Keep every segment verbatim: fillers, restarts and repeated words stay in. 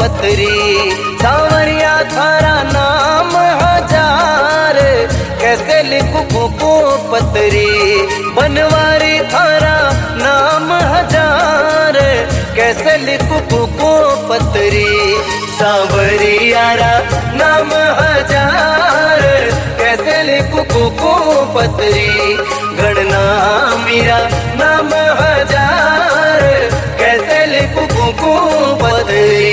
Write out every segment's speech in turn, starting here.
पतरी। सांवरिया थारा नाम हजार, कैसे लिखूं कुकू पतरी। बनवारी थारा नाम हजार, कैसे लिखूं कुकू पतरी। सांवरियारा नाम हजार, कैसे लिखूं कुकू पतरी। गणना मेरा नाम हजार, कैसे लिखूं कुकू पतरी।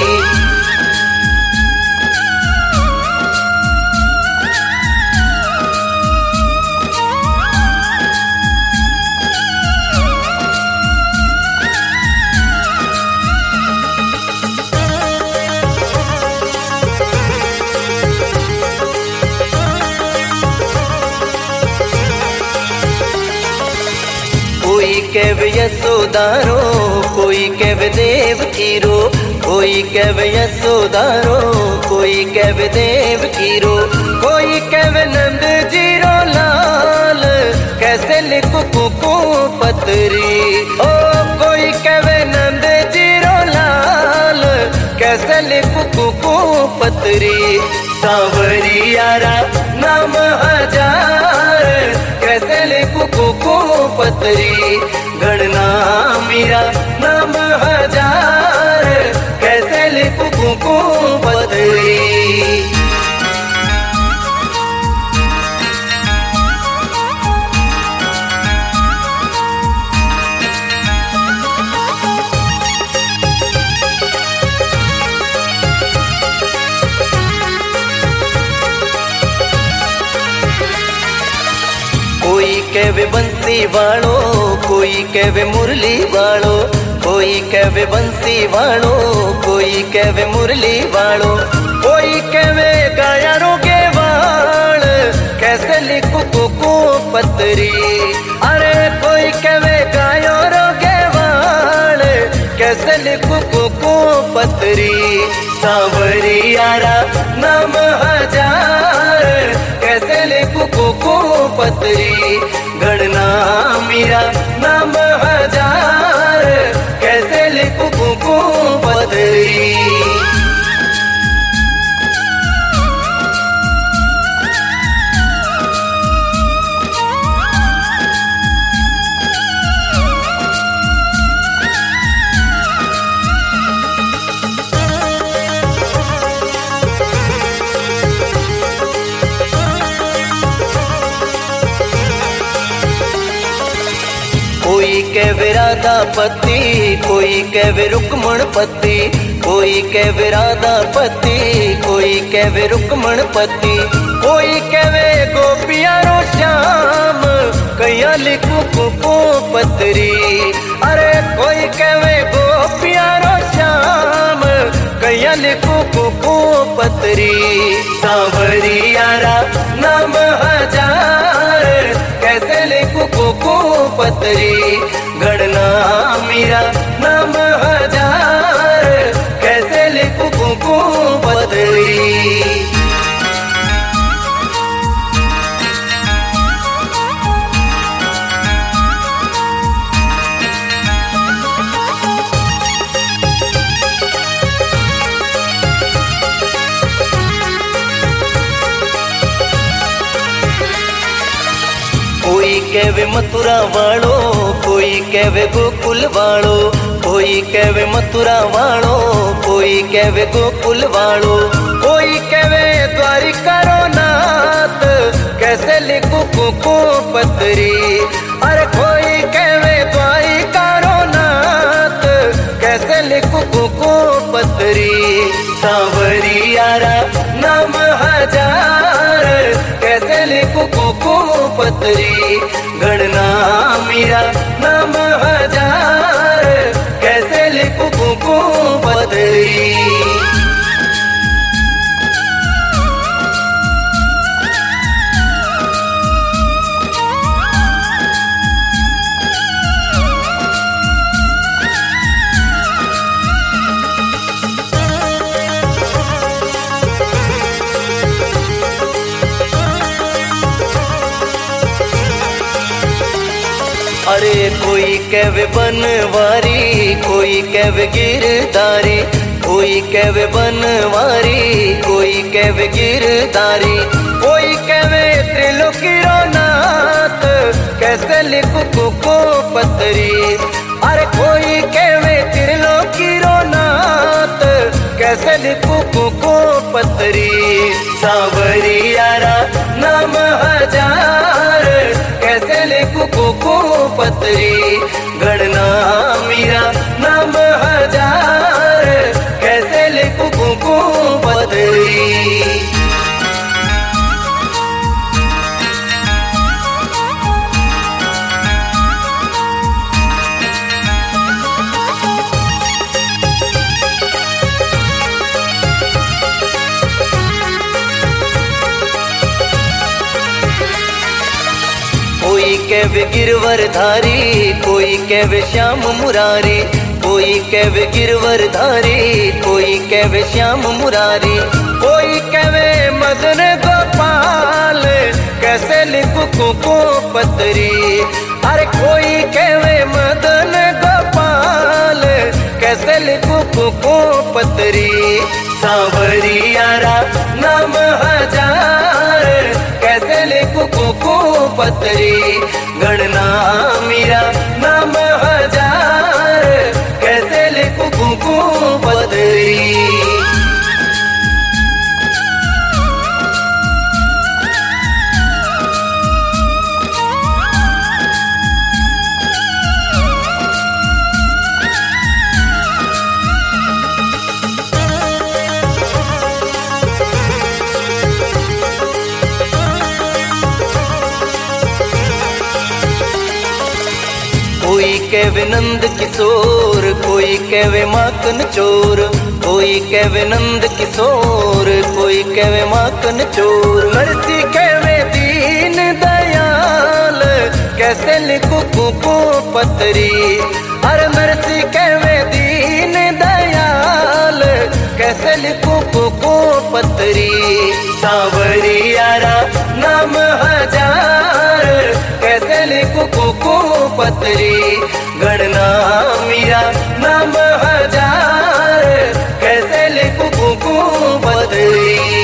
कोई कहवे यशोदारो, कोई कहवे देव कीरो। कोई कहवे यशोदारो, कोई कहवे देव कीरो। कोई कहवे नंद जीरो लाल, कैसे लिखूं कुकू पतरी। ओ कोई कहवे नंद जीरो लाल, कैसे लिखूं कुकू पतरी। सांवरियारा नाम हजार, कैसे लिखूं कुकू पतरी। गणना मेरा नाम हजार, कैसे लिखूं कुकू पतरी। कोई कहवे बंसी वालो, कोई कहवे मुरली वालो। कोई कहवे बंसी वालो, कोई कहवे मुरली वालो। कोई कहवे गाया रोगे वाल, कैसे लिखूं कुकू पतरी। अरे कोई कहवे गायो रोगे वाल, कैसे लिखूं कुकू पतरी। सांवरियारा नाम हजार, कैसे लिखूं कुकू पतरी। गणना मेरा नाम हजार, कैसे लिखूं कुकू पतरी। कोई कहवे राधा पति, कोई कहवे रुक्मण पति। कोई कहवे राधा पति, कोई कहवे रुक्मण पति। कोई कहवे गोपियारो श्याम, कैया लिखूं कुकू पतरी। अरे कोई कहवे गोपियारो श्याम, कैया लिखूं कुकू पतरी। सांवरियारा नाम हजार, कैसे लिखूं कुकू पतरी। गणना मेरा नाम हजार, कैसे लिखूं कुकू पतरी। कोई कहवे मथुरा वालो, कोई कहवे गोकुल वालो। कोई कहवे मथुरा वालो, कोई कहवे गोकुल वालो। कोई कहवे द्वारिकारो नाथ, कैसे लिखूं कुकू पतरी। अरे कोई कहवे द्वारिकारो नाथ, कैसे लिखूं कुकू पतरी। सांवरियारा नाम हजार, कैसे लिखूं कुकू पतरी। गणना मेरा नाम हजार, कैसे लिखूं कुकू पतरी। अरे कोई कहवे बनवारी, कोई कहवे गिरधारी। कोई कहवे बनवारी, कोई कहवे गिरधारी, कोई कहवे त्रिलोकी रो नाथ, कैसे लिखूं कुको पतरी। अरे कोई कहवे त्रिलोकी रो नाथ, कैसे लिखूं कुको पतरी। सांवरियारा नाम हजार, कैसे लिखूं कुको पतरी। गणना मीरा नाम हजार, कैसे लिखूं कुको पतरी। कोई कहवे गिरवरधारी, कोई कहवे श्याम मुरारी, कोई कहवे गिरवरधारी, कोई कहवे श्याम मुरारी, कोई कहवे मदन गोपाल, कैसे लिखूं कुको पतरी। अरे कोई कहवे मदन गोपाल, कैसे लिखूं कुको पतरी। सांवरियारा नाम हजार, कैसे लिखूं कुको पतरी। गणना मीरा नाम हजार, कैसे लिखूं कुको पतरी। कोई कहवे नंद किशोर, कोई कहवे माखन चोर, कोई कहवे नंद किशोर, कोई कहवे माखन चोर। नरसी कहवे दीन दयाल, कैसे लिखूं कुको पतरी। अरे नरसी कहवे दीन दयाल, कैसे लिखूं कुको पतरी। सांवरियारा नाम हजार, कैसे लिखूं कुको पतरी। गणना मीरा नाम हजार, कैसे लिखूं कुको पतरी।